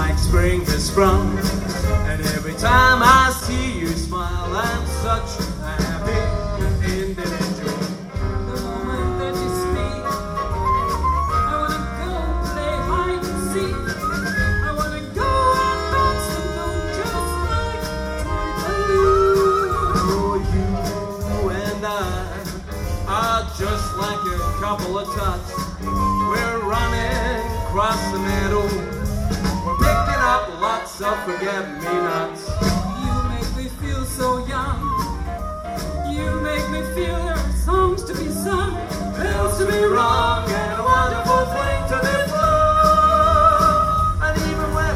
like spring has sprung. And every time I see you smile, I'm such a happy individual. The moment that you speak, I wanna go play hide and seek. I wanna go and bounce the moon just like a balloon. Oh, you and I are just like a couple of tots. We're running across the meadow. We're picking up lots of forget-me-nots. You make me feel so young. You make me feel there are songs to be sung, Bells to be rung, and a wonderful fling to be flung. And even when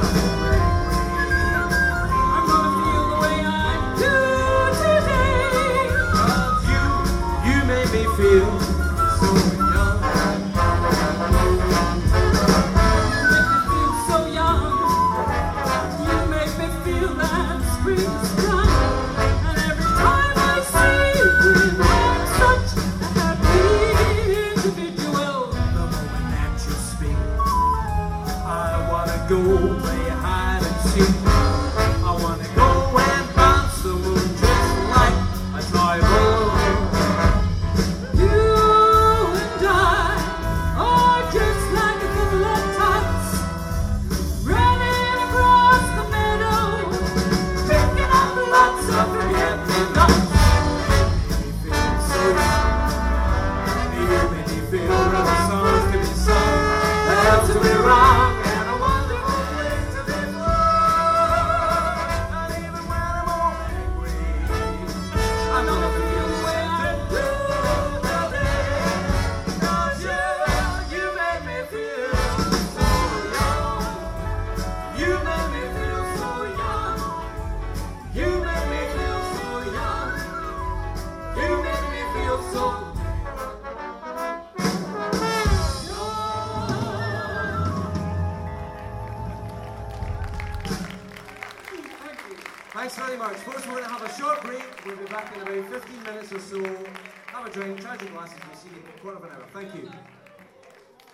I'm gonna feel the way I do today. 'cause you made me feel so young. You make me feel that spring is sprung. And every time I see you grin, I'm such a happy individual. The moment that you speak, I wanna go play hide and seek. I wanna go and bounce the moon just like a toy balloon. You and I are just like a couple of tots running across the meadow, picking up lots of forget-me-nots. You made me feel there were songs to be sung, bells to be rung, and a wonderful fling to be flung. And even when I'm all angry, I'm gonna feel the way I do today. 'Cause you made me feel so young. You made me feel so young. You made me feel so young. You made me feel so young. Thanks very much. Folks, we're going to have a short break. We'll be back in about 15 minutes or so. Have a drink, charge your glasses, we'll see you in a quarter of an hour. Thank you.